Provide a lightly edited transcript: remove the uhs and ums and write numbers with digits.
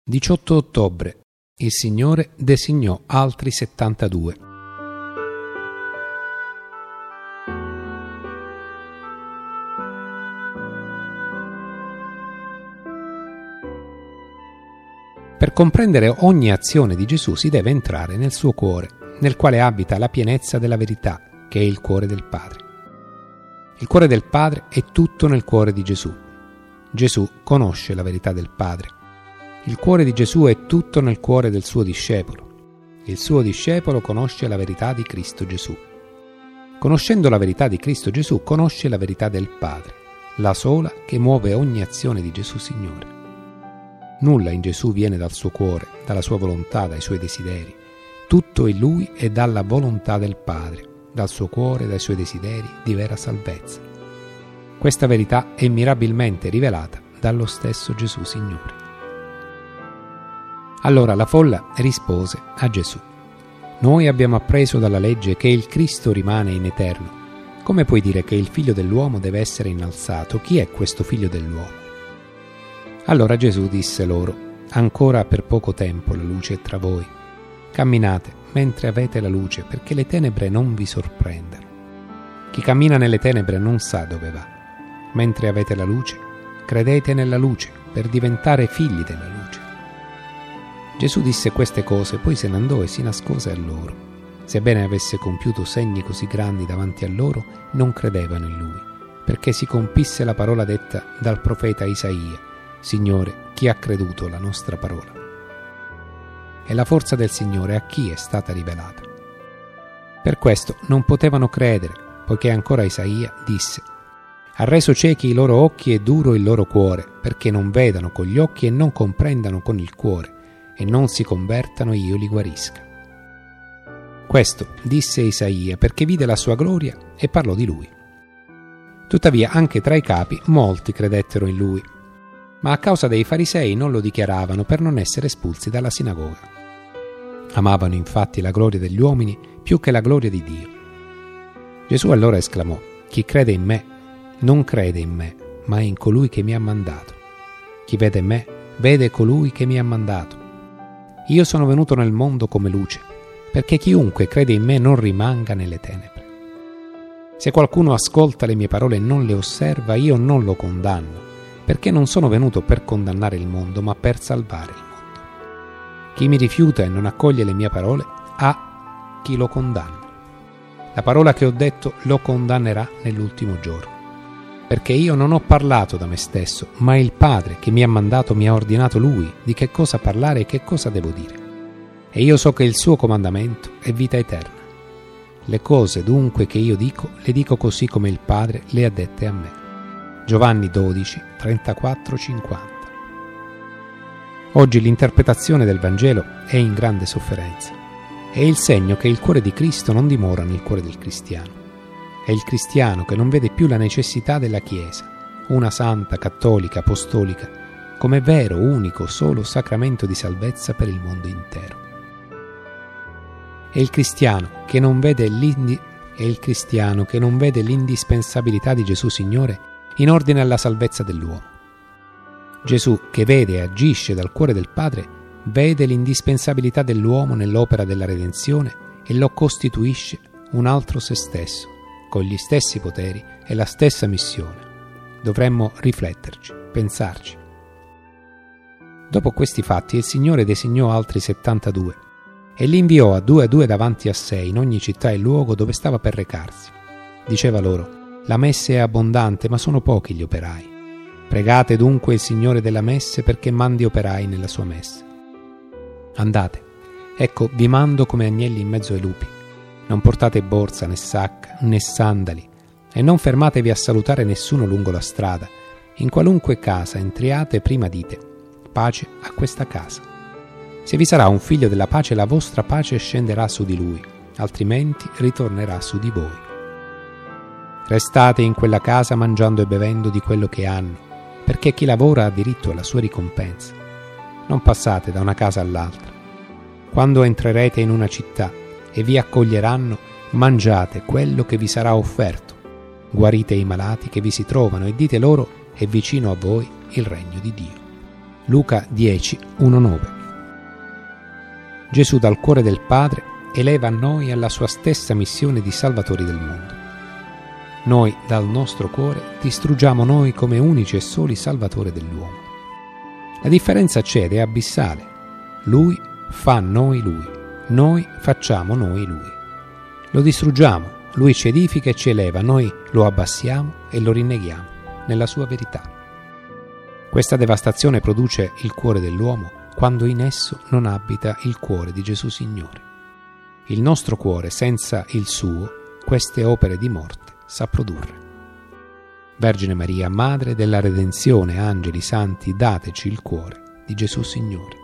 18 ottobre. Il Signore designò altri 72. Per comprendere ogni azione di Gesù si deve entrare nel suo cuore, nel quale abita la pienezza della verità, che è il cuore del Padre. Il cuore del Padre è tutto nel cuore di Gesù. Gesù conosce la verità del Padre. Il cuore di Gesù è tutto nel cuore del suo discepolo. Il suo discepolo conosce la verità di Cristo Gesù. Conoscendo la verità di Cristo Gesù, conosce la verità del Padre, la sola che muove ogni azione di Gesù Signore. Nulla in Gesù viene dal suo cuore, dalla sua volontà, dai suoi desideri. Tutto in Lui è dalla volontà del Padre, dal suo cuore, dai suoi desideri di vera salvezza. Questa verità è mirabilmente rivelata dallo stesso Gesù Signore. Allora la folla rispose a Gesù: «Noi abbiamo appreso dalla legge che il Cristo rimane in eterno. Come puoi dire che il Figlio dell'uomo deve essere innalzato? Chi è questo Figlio dell'uomo?» Allora Gesù disse loro: «Ancora per poco tempo la luce è tra voi. Camminate mentre avete la luce, perché le tenebre non vi sorprendano. Chi cammina nelle tenebre non sa dove va. Mentre avete la luce, credete nella luce per diventare figli della luce». Gesù disse queste cose, poi se ne andò e si nascose a loro. Sebbene avesse compiuto segni così grandi davanti a loro, non credevano in lui, perché si compisse la parola detta dal profeta Isaia: «Signore, chi ha creduto la nostra parola?» E la forza del Signore a chi è stata rivelata. Per questo non potevano credere, poiché ancora Isaia disse: «Ha reso ciechi i loro occhi e duro il loro cuore, perché non vedano con gli occhi e non comprendano con il cuore, e non si convertano, io li guarisca». Questo disse Isaia perché vide la sua gloria e parlò di lui. Tuttavia anche tra i capi molti credettero in lui, ma a causa dei farisei non lo dichiaravano per non essere espulsi dalla sinagoga. Amavano infatti la gloria degli uomini più che la gloria di Dio. Gesù allora esclamò: «Chi crede in me non crede in me, ma in colui che mi ha mandato. Chi vede me vede colui che mi ha mandato. Io sono venuto nel mondo come luce, perché chiunque crede in me non rimanga nelle tenebre. Se qualcuno ascolta le mie parole e non le osserva, io non lo condanno, perché non sono venuto per condannare il mondo, ma per salvare il mondo. Chi mi rifiuta e non accoglie le mie parole ha chi lo condanna. La parola che ho detto lo condannerà nell'ultimo giorno. Perché io non ho parlato da me stesso, ma il Padre che mi ha mandato mi ha ordinato Lui di che cosa parlare e che cosa devo dire. E io so che il suo comandamento è vita eterna. Le cose dunque che io dico, le dico così come il Padre le ha dette a me». Giovanni 12, 34-50. Oggi l'interpretazione del Vangelo è in grande sofferenza. È il segno che il cuore di Cristo non dimora nel cuore del cristiano. È il cristiano che non vede più la necessità della Chiesa, una santa, cattolica, apostolica, come vero, unico, solo sacramento di salvezza per il mondo intero. È il cristiano che non vede l'indispensabilità di Gesù Signore in ordine alla salvezza dell'uomo. Gesù, che vede e agisce dal cuore del Padre, vede l'indispensabilità dell'uomo nell'opera della redenzione e lo costituisce un altro se stesso, con gli stessi poteri e la stessa missione. Dovremmo rifletterci, pensarci. Dopo questi fatti il Signore designò altri 72 e li inviò a due davanti a sé in ogni città e luogo dove stava per recarsi. Diceva loro: «La messe è abbondante, ma sono pochi gli operai. Pregate dunque il Signore della messe perché mandi operai nella sua messe. Andate, ecco vi mando come agnelli in mezzo ai lupi. Non portate borsa, né sacca, né sandali, e non fermatevi a salutare nessuno lungo la strada. In qualunque casa entriate, prima dite: pace a questa casa. Se vi sarà un figlio della pace, la vostra pace scenderà su di lui, altrimenti ritornerà su di voi. Restate in quella casa mangiando e bevendo di quello che hanno, perché chi lavora ha diritto alla sua ricompensa. Non passate da una casa all'altra. Quando entrerete in una città e vi accoglieranno, mangiate quello che vi sarà offerto, guarite i malati che vi si trovano e dite loro: è vicino a voi il regno di Dio. Luca 10, 1-9. Gesù dal cuore del Padre eleva a noi alla sua stessa missione di salvatori del mondo. Noi dal nostro cuore distruggiamo noi come unici e soli salvatori dell'uomo. La differenza c'è ed è abissale. Lui fa noi Lui, noi facciamo noi Lui. Lo distruggiamo, Lui ci edifica e ci eleva, noi lo abbassiamo e lo rinneghiamo nella sua verità. Questa devastazione produce il cuore dell'uomo quando in esso non abita il cuore di Gesù Signore. Il nostro cuore, senza il suo, queste opere di morte sa produrre. Vergine Maria, Madre della Redenzione, angeli santi, dateci il cuore di Gesù Signore.